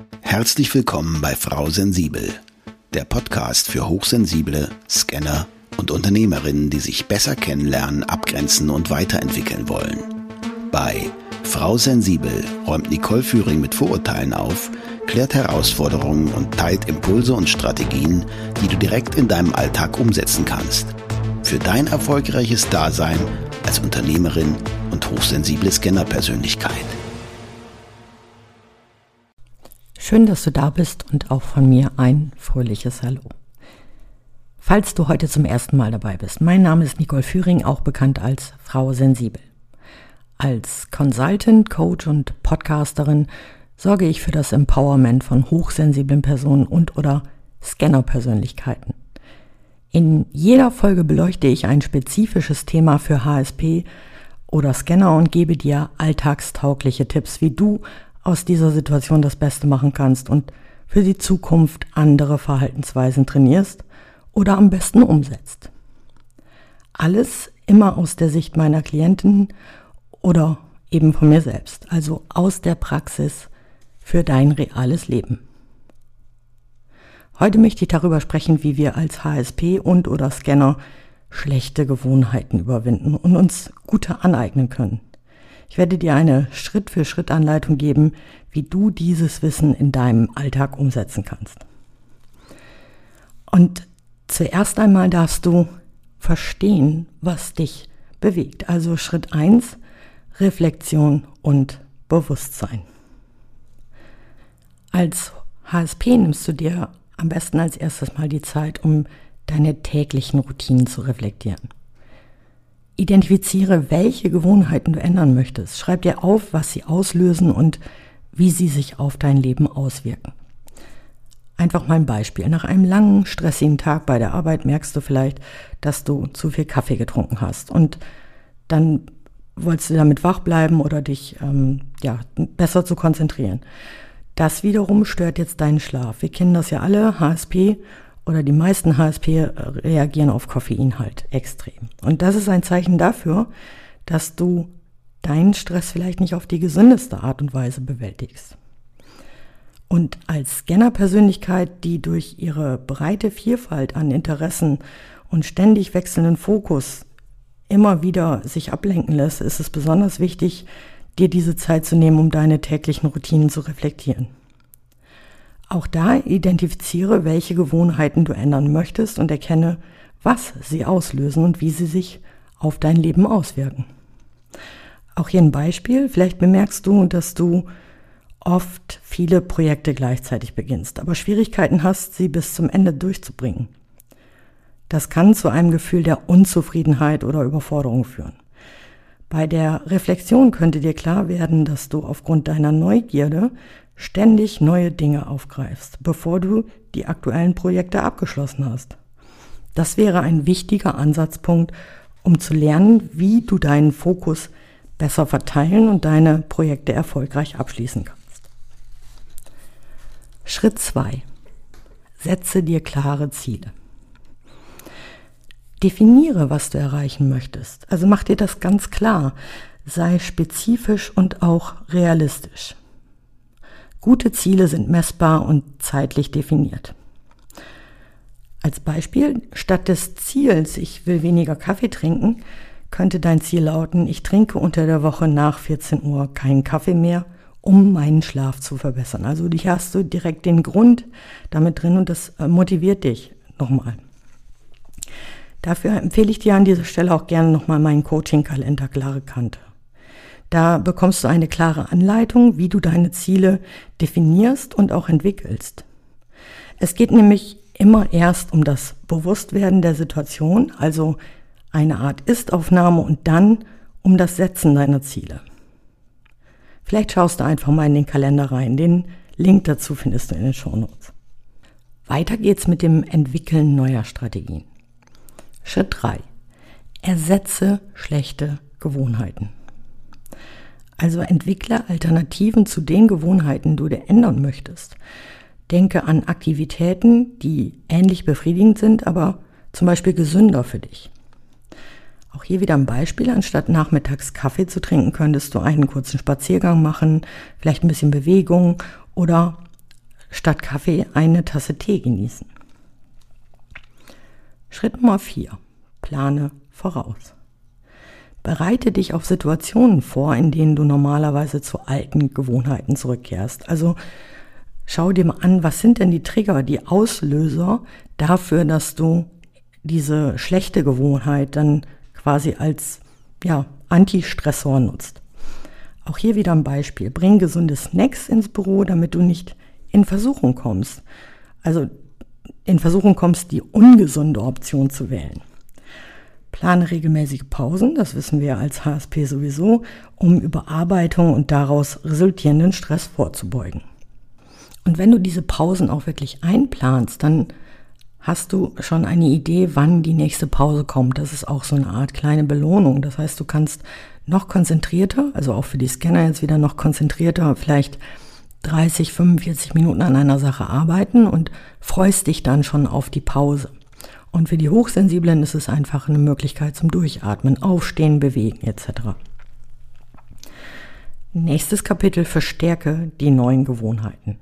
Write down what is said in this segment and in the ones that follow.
Herzlich willkommen bei Frau Sensibel, der Podcast für Hochsensible, Scanner und Unternehmerinnen, die sich besser kennenlernen, abgrenzen und weiterentwickeln wollen. Bei Frau Sensibel räumt Nicole Führing mit Vorurteilen auf, klärt Herausforderungen und teilt Impulse und Strategien, die du direkt in deinem Alltag umsetzen kannst. Für dein erfolgreiches Dasein als Unternehmerin und hochsensible Scanner-Persönlichkeit. Schön, dass du da bist und auch von mir ein fröhliches Hallo. Falls du heute zum ersten Mal dabei bist, mein Name ist Nicole Führing, auch bekannt als Frau Sensibel. Als Consultant, Coach und Podcasterin sorge ich für das Empowerment von hochsensiblen Personen und/oder Scanner-Persönlichkeiten. In jeder Folge beleuchte ich ein spezifisches Thema für HSP oder Scanner und gebe dir alltagstaugliche Tipps, wie du aus dieser Situation das Beste machen kannst und für die Zukunft andere Verhaltensweisen trainierst oder am besten umsetzt. Alles immer aus der Sicht meiner Klienten oder eben von mir selbst, also aus der Praxis für dein reales Leben. Heute möchte ich darüber sprechen, wie wir als HSP und/oder Scanner schlechte Gewohnheiten überwinden und uns gute aneignen können. Ich werde dir eine Schritt-für-Schritt-Anleitung geben, wie du dieses Wissen in deinem Alltag umsetzen kannst. Und zuerst einmal darfst du verstehen, was dich bewegt. Also Schritt 1, Reflexion und Bewusstsein. Als HSP nimmst du dir am besten als erstes mal die Zeit, um deine täglichen Routinen zu reflektieren. Identifiziere, welche Gewohnheiten du ändern möchtest. Schreib dir auf, was sie auslösen und wie sie sich auf dein Leben auswirken. Einfach mal ein Beispiel. Nach einem langen, stressigen Tag bei der Arbeit merkst du vielleicht, dass du zu viel Kaffee getrunken hast. Und dann wolltest du damit wach bleiben oder dich besser zu konzentrieren. Das wiederum stört jetzt deinen Schlaf. Wir kennen das ja alle, HSP oder die meisten HSP reagieren auf Koffein halt extrem. Und das ist ein Zeichen dafür, dass du deinen Stress vielleicht nicht auf die gesündeste Art und Weise bewältigst. Und als Scanner-Persönlichkeit, die durch ihre breite Vielfalt an Interessen und ständig wechselnden Fokus immer wieder sich ablenken lässt, ist es besonders wichtig, dir diese Zeit zu nehmen, um deine täglichen Routinen zu reflektieren. Auch da identifiziere, welche Gewohnheiten du ändern möchtest und erkenne, was sie auslösen und wie sie sich auf dein Leben auswirken. Auch hier ein Beispiel. Vielleicht bemerkst du, dass du oft viele Projekte gleichzeitig beginnst, aber Schwierigkeiten hast, sie bis zum Ende durchzubringen. Das kann zu einem Gefühl der Unzufriedenheit oder Überforderung führen. Bei der Reflexion könnte dir klar werden, dass du aufgrund deiner Neugierde ständig neue Dinge aufgreifst, bevor du die aktuellen Projekte abgeschlossen hast. Das wäre ein wichtiger Ansatzpunkt, um zu lernen, wie du deinen Fokus besser verteilen und deine Projekte erfolgreich abschließen kannst. Schritt 2. Setze dir klare Ziele. Definiere, was du erreichen möchtest. Also mach dir das ganz klar. Sei spezifisch und auch realistisch. Gute Ziele sind messbar und zeitlich definiert. Als Beispiel, statt des Ziels, ich will weniger Kaffee trinken, könnte dein Ziel lauten, ich trinke unter der Woche nach 14 Uhr keinen Kaffee mehr, um meinen Schlaf zu verbessern. Also hier hast du direkt den Grund damit drin und das motiviert dich nochmal. Dafür empfehle ich dir an dieser Stelle auch gerne nochmal meinen Coaching-Kalender Klare Kante. Da bekommst du eine klare Anleitung, wie du deine Ziele definierst und auch entwickelst. Es geht nämlich immer erst um das Bewusstwerden der Situation, also eine Art Ist-Aufnahme und dann um das Setzen deiner Ziele. Vielleicht schaust du einfach mal in den Kalender rein. Den Link dazu findest du in den Shownotes. Weiter geht's mit dem Entwickeln neuer Strategien. Schritt 3. Ersetze schlechte Gewohnheiten. Also entwickle Alternativen zu den Gewohnheiten, die du ändern möchtest. Denke an Aktivitäten, die ähnlich befriedigend sind, aber zum Beispiel gesünder für dich. Auch hier wieder ein Beispiel. Anstatt nachmittags Kaffee zu trinken, könntest du einen kurzen Spaziergang machen, vielleicht ein bisschen Bewegung oder statt Kaffee eine Tasse Tee genießen. Schritt Nummer 4. Plane voraus. Bereite dich auf Situationen vor, in denen du normalerweise zu alten Gewohnheiten zurückkehrst. Also schau dir mal an, was sind denn die Trigger, die Auslöser dafür, dass du diese schlechte Gewohnheit dann quasi als Anti-Stressor nutzt. Auch hier wieder ein Beispiel. Bring gesunde Snacks ins Büro, damit du nicht in Versuchung kommst. Also in Versuchung kommst, die ungesunde Option zu wählen. Plane regelmäßige Pausen, das wissen wir als HSP sowieso, um Überarbeitung und daraus resultierenden Stress vorzubeugen. Und wenn du diese Pausen auch wirklich einplanst, dann hast du schon eine Idee, wann die nächste Pause kommt. Das ist auch so eine Art kleine Belohnung. Das heißt, du kannst noch konzentrierter, also auch für die Scanner jetzt wieder noch konzentrierter, vielleicht 30, 45 Minuten an einer Sache arbeiten und freust dich dann schon auf die Pause. Und für die Hochsensiblen ist es einfach eine Möglichkeit zum Durchatmen, Aufstehen, Bewegen etc. Nächstes Kapitel: Verstärke die neuen Gewohnheiten.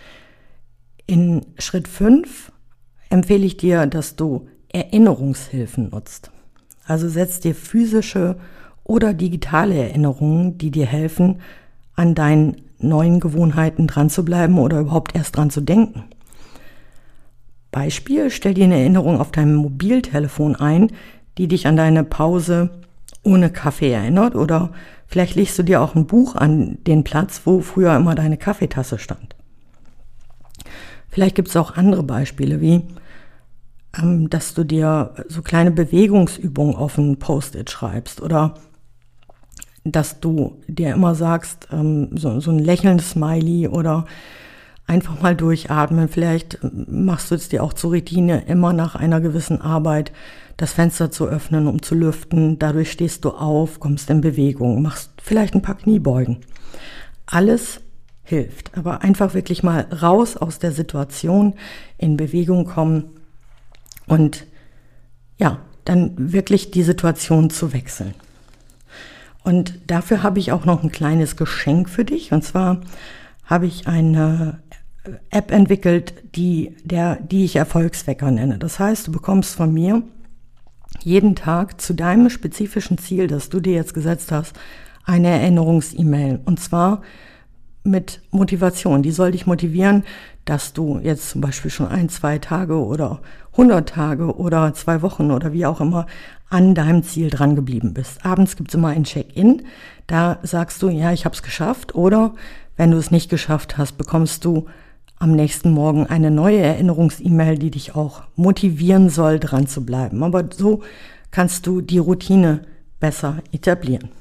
In Schritt 5 empfehle ich dir, dass du Erinnerungshilfen nutzt. Also setz dir physische oder digitale Erinnerungen, die dir helfen, an deinen neuen Gewohnheiten dran zu bleiben oder überhaupt erst dran zu denken. Beispiel: Stell dir eine Erinnerung auf deinem Mobiltelefon ein, die dich an deine Pause ohne Kaffee erinnert, oder vielleicht legst du dir auch ein Buch an den Platz, wo früher immer deine Kaffeetasse stand. Vielleicht gibt es auch andere Beispiele, wie dass du dir so kleine Bewegungsübungen auf ein Post-it schreibst oder dass du dir immer sagst, so ein lächelndes Smiley oder einfach mal durchatmen. Vielleicht machst du es dir auch zur Routine, immer nach einer gewissen Arbeit das Fenster zu öffnen, um zu lüften. Dadurch stehst du auf, kommst in Bewegung, machst vielleicht ein paar Kniebeugen. Alles hilft, aber einfach wirklich mal raus aus der Situation, in Bewegung kommen und dann wirklich die Situation zu wechseln. Und dafür habe ich auch noch ein kleines Geschenk für dich. Und zwar habe ich eine App entwickelt, die ich Erfolgswecker nenne. Das heißt, du bekommst von mir jeden Tag zu deinem spezifischen Ziel, das du dir jetzt gesetzt hast, eine Erinnerungs-E-Mail. Und zwar mit Motivation. Die soll dich motivieren, dass du jetzt zum Beispiel schon 1, 2 Tage oder 100 Tage oder 2 Wochen oder wie auch immer an deinem Ziel dran geblieben bist. Abends gibt es immer ein Check-in. Da sagst du, ja, ich habe es geschafft. Oder wenn du es nicht geschafft hast, bekommst du am nächsten Morgen eine neue Erinnerungs-E-Mail, die dich auch motivieren soll, dran zu bleiben. Aber so kannst du die Routine besser etablieren.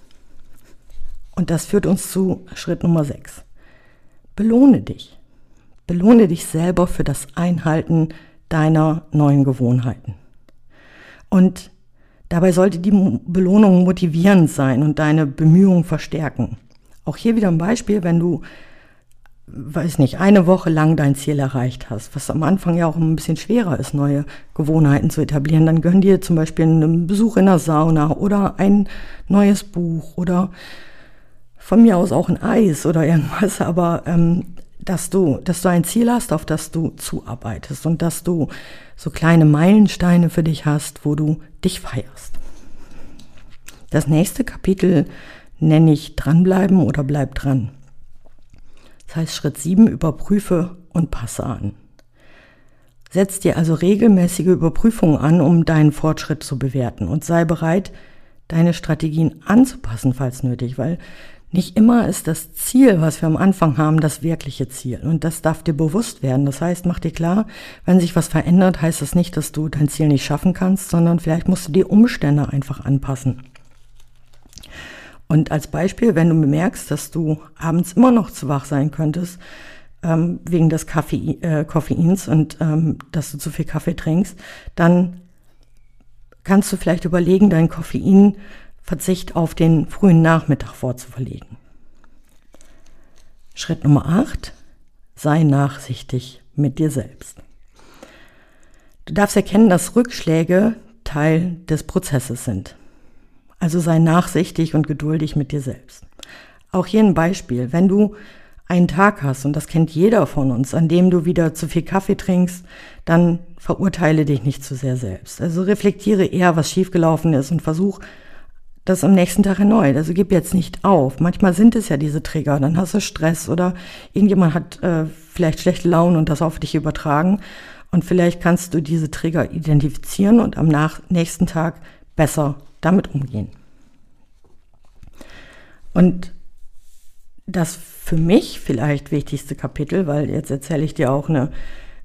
Und das führt uns zu Schritt Nummer 6. Belohne dich. Belohne dich selber für das Einhalten deiner neuen Gewohnheiten. Und dabei sollte die Belohnung motivierend sein und deine Bemühungen verstärken. Auch hier wieder ein Beispiel: Wenn du, eine Woche lang dein Ziel erreicht hast, was am Anfang ja auch ein bisschen schwerer ist, neue Gewohnheiten zu etablieren, dann gönn dir zum Beispiel einen Besuch in der Sauna oder ein neues Buch oder von mir aus auch ein Eis oder irgendwas, aber dass du ein Ziel hast, auf das du zuarbeitest und dass du so kleine Meilensteine für dich hast, wo du dich feierst. Das nächste Kapitel nenne ich Dranbleiben oder Bleib dran. Das heißt Schritt 7, überprüfe und passe an. Setz dir also regelmäßige Überprüfungen an, um deinen Fortschritt zu bewerten, und sei bereit, deine Strategien anzupassen, falls nötig, weil nicht immer ist das Ziel, was wir am Anfang haben, das wirkliche Ziel. Und das darf dir bewusst werden. Das heißt, mach dir klar, wenn sich was verändert, heißt das nicht, dass du dein Ziel nicht schaffen kannst, sondern vielleicht musst du die Umstände einfach anpassen. Und als Beispiel, wenn du bemerkst, dass du abends immer noch zu wach sein könntest, wegen des Koffeins und dass du zu viel Kaffee trinkst, dann kannst du vielleicht überlegen, deinen Koffeinverzicht auf den frühen Nachmittag vorzuverlegen. Schritt Nummer 8, sei nachsichtig mit dir selbst. Du darfst erkennen, dass Rückschläge Teil des Prozesses sind. Also sei nachsichtig und geduldig mit dir selbst. Auch hier ein Beispiel: Wenn du einen Tag hast, und das kennt jeder von uns, an dem du wieder zu viel Kaffee trinkst, dann verurteile dich nicht zu sehr selbst. Also reflektiere eher, was schiefgelaufen ist und versuch das am nächsten Tag erneut. Also gib jetzt nicht auf. Manchmal sind es ja diese Trigger, dann hast du Stress oder irgendjemand hat vielleicht schlechte Laune und das auf dich übertragen. Und vielleicht kannst du diese Trigger identifizieren und am nächsten Tag besser damit umgehen. Und das für mich vielleicht wichtigste Kapitel, weil jetzt erzähle ich dir auch eine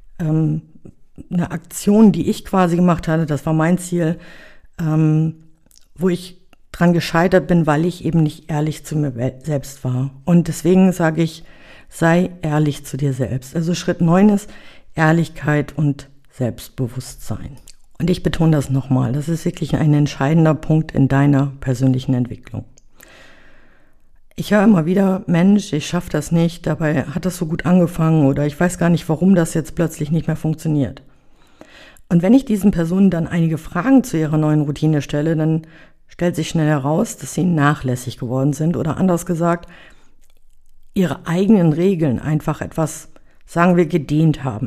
Aktion, die ich quasi gemacht hatte, das war mein Ziel, wo ich dran gescheitert bin, weil ich eben nicht ehrlich zu mir selbst war. Und deswegen sage ich, sei ehrlich zu dir selbst. Also Schritt 9 ist Ehrlichkeit und Selbstbewusstsein. Und ich betone das nochmal, das ist wirklich ein entscheidender Punkt in deiner persönlichen Entwicklung. Ich höre immer wieder, Mensch, ich schaffe das nicht, dabei hat das so gut angefangen oder ich weiß gar nicht, warum das jetzt plötzlich nicht mehr funktioniert. Und wenn ich diesen Personen dann einige Fragen zu ihrer neuen Routine stelle, dann stellt sich schnell heraus, dass sie nachlässig geworden sind oder anders gesagt, ihre eigenen Regeln einfach etwas, sagen wir, gedehnt haben.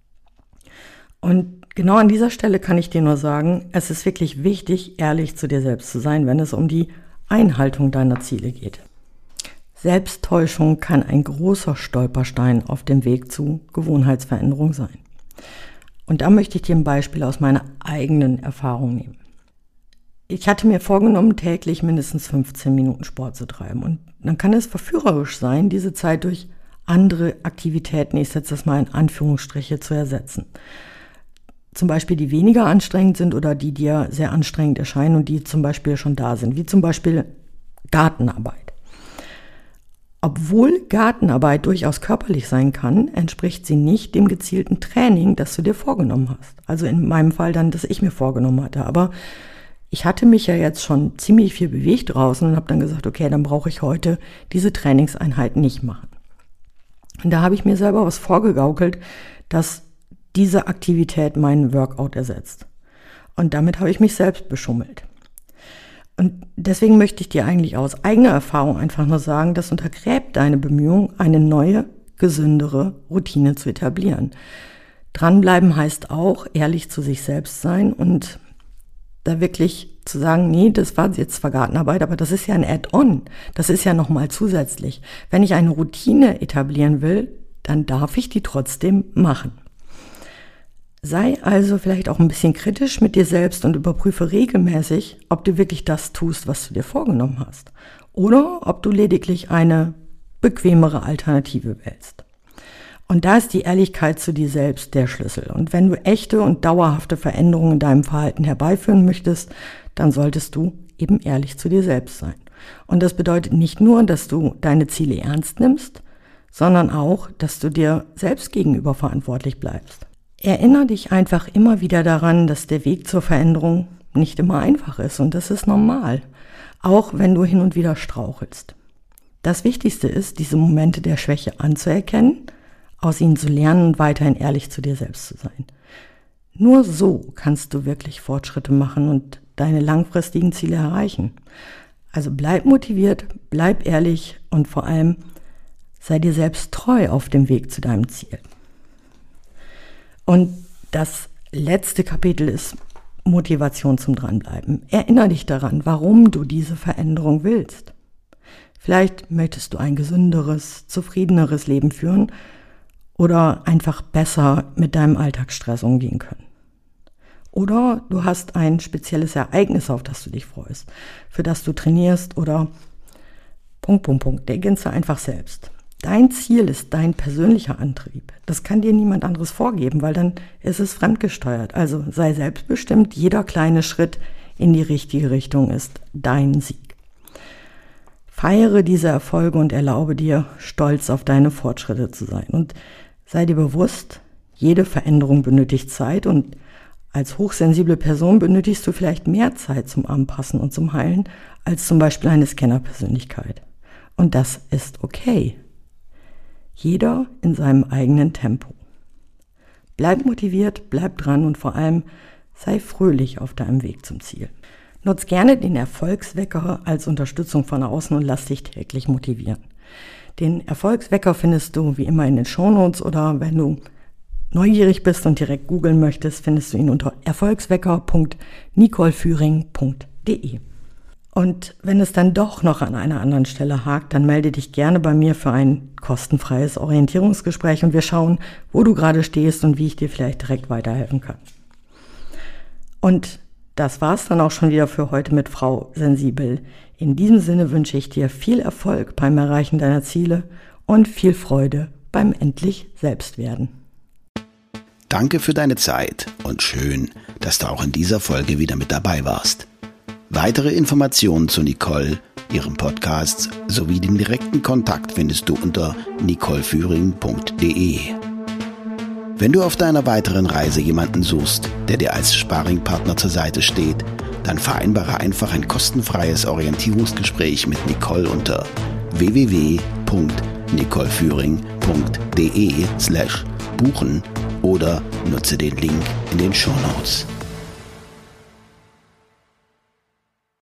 Und genau an dieser Stelle kann ich dir nur sagen, es ist wirklich wichtig, ehrlich zu dir selbst zu sein, wenn es um die Einhaltung deiner Ziele geht. Selbsttäuschung kann ein großer Stolperstein auf dem Weg zu Gewohnheitsveränderung sein. Und da möchte ich dir ein Beispiel aus meiner eigenen Erfahrung nehmen. Ich hatte mir vorgenommen, täglich mindestens 15 Minuten Sport zu treiben. Und dann kann es verführerisch sein, diese Zeit durch andere Aktivitäten, ich setze das mal in Anführungsstriche, zu ersetzen. Zum Beispiel, die weniger anstrengend sind oder die dir sehr anstrengend erscheinen und die zum Beispiel schon da sind, wie zum Beispiel Gartenarbeit. Obwohl Gartenarbeit durchaus körperlich sein kann, entspricht sie nicht dem gezielten Training, das du dir vorgenommen hast. Also in meinem Fall dann, das ich mir vorgenommen hatte. Aber ich hatte mich ja jetzt schon ziemlich viel bewegt draußen und habe dann gesagt, okay, dann brauche ich heute diese Trainingseinheit nicht machen. Und da habe ich mir selber was vorgegaukelt, dass diese Aktivität meinen Workout ersetzt. Und damit habe ich mich selbst beschummelt. Und deswegen möchte ich dir eigentlich aus eigener Erfahrung einfach nur sagen, das untergräbt deine Bemühungen, eine neue, gesündere Routine zu etablieren. Dranbleiben heißt auch, ehrlich zu sich selbst sein und da wirklich zu sagen, nee, das war jetzt zwar Gartenarbeit, aber das ist ja ein Add-on. Das ist ja nochmal zusätzlich. Wenn ich eine Routine etablieren will, dann darf ich die trotzdem machen. Sei also vielleicht auch ein bisschen kritisch mit dir selbst und überprüfe regelmäßig, ob du wirklich das tust, was du dir vorgenommen hast. Oder ob du lediglich eine bequemere Alternative wählst. Und da ist die Ehrlichkeit zu dir selbst der Schlüssel. Und wenn du echte und dauerhafte Veränderungen in deinem Verhalten herbeiführen möchtest, dann solltest du eben ehrlich zu dir selbst sein. Und das bedeutet nicht nur, dass du deine Ziele ernst nimmst, sondern auch, dass du dir selbst gegenüber verantwortlich bleibst. Erinnere dich einfach immer wieder daran, dass der Weg zur Veränderung nicht immer einfach ist und das ist normal, auch wenn du hin und wieder strauchelst. Das Wichtigste ist, diese Momente der Schwäche anzuerkennen, aus ihnen zu lernen und weiterhin ehrlich zu dir selbst zu sein. Nur so kannst du wirklich Fortschritte machen und deine langfristigen Ziele erreichen. Also bleib motiviert, bleib ehrlich und vor allem sei dir selbst treu auf dem Weg zu deinem Ziel. Und das letzte Kapitel ist Motivation zum Dranbleiben. Erinnere dich daran, warum du diese Veränderung willst. Vielleicht möchtest du ein gesünderes, zufriedeneres Leben führen oder einfach besser mit deinem Alltagsstress umgehen können. Oder du hast ein spezielles Ereignis, auf das du dich freust, für das du trainierst oder ... Ergänze einfach selbst. Dein Ziel ist dein persönlicher Antrieb. Das kann dir niemand anderes vorgeben, weil dann ist es fremdgesteuert. Also sei selbstbestimmt, jeder kleine Schritt in die richtige Richtung ist dein Sieg. Feiere diese Erfolge und erlaube dir, stolz auf deine Fortschritte zu sein. Und sei dir bewusst, jede Veränderung benötigt Zeit und als hochsensible Person benötigst du vielleicht mehr Zeit zum Anpassen und zum Heilen als zum Beispiel eine Scanner-Persönlichkeit. Und das ist okay. Jeder in seinem eigenen Tempo. Bleib motiviert, bleib dran und vor allem sei fröhlich auf deinem Weg zum Ziel. Nutz gerne den Erfolgswecker als Unterstützung von außen und lass dich täglich motivieren. Den Erfolgswecker findest du wie immer in den Shownotes oder wenn du neugierig bist und direkt googeln möchtest, findest du ihn unter erfolgswecker.nicoleführing.de. Und wenn es dann doch noch an einer anderen Stelle hakt, dann melde dich gerne bei mir für ein kostenfreies Orientierungsgespräch und wir schauen, wo du gerade stehst und wie ich dir vielleicht direkt weiterhelfen kann. Und das war's dann auch schon wieder für heute mit Frau Sensibel. In diesem Sinne wünsche ich dir viel Erfolg beim Erreichen deiner Ziele und viel Freude beim endlich Selbstwerden. Danke für deine Zeit und schön, dass du auch in dieser Folge wieder mit dabei warst. Weitere Informationen zu Nicole, ihrem Podcast sowie den direkten Kontakt findest du unter nicoleführing.de. Wenn du auf deiner weiteren Reise jemanden suchst, der dir als Sparringpartner zur Seite steht, dann vereinbare einfach ein kostenfreies Orientierungsgespräch mit Nicole unter www.nicoleführing.de/buchen oder nutze den Link in den Shownotes.